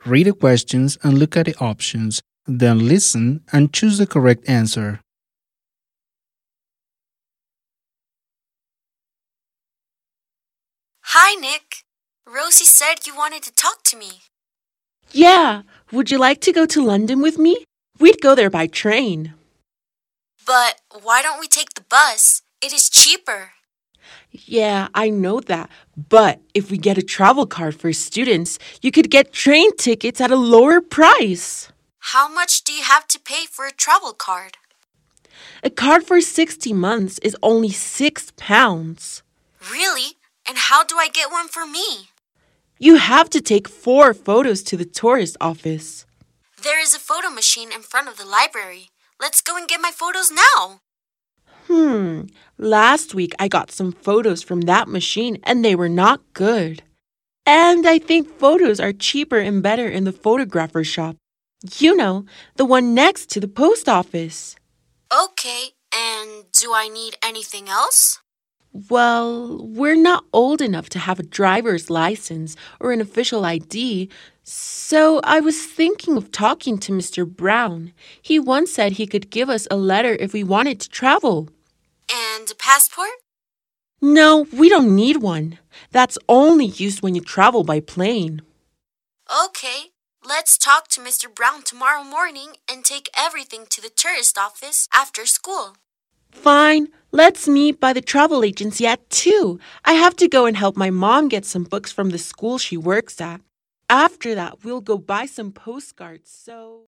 Read the questions and look at the options. Then listen and choose the correct answer. Hi, Nick. Rosie said you wanted to talk to me. Yeah, would you like to go to London with me? We'd go there by train. But why don't we take the bus? It is cheaper. Yeah, I know that. But if we get a travel card for students, you could get train tickets at a lower price. How much do you have to pay for a travel card? A card for 60 months is only £6. Really? And how do I get one for me? You have to take 4 photos to the tourist office. There is a photo machine in front of the library. Let's go and get my photos now. Last week I got some photos from that machine and they were not good. And I think photos are cheaper and better in the photographer shop. You know, the one next to the post office. Okay, and do I need anything else? Well, we're not old enough to have a driver's license or an official ID, so I was thinking of talking to Mr. Brown. He once said he could give us a letter if we wanted to travel. And a passport? No, we don't need one. That's only used when you travel by plane. Okay, let's talk to Mr. Brown tomorrow morning and take everything to the tourist office after school. Fine, let's meet by the travel agency at 2. I have to go and help my mom get some books from the school she works at. After that, we'll go buy some postcards, so...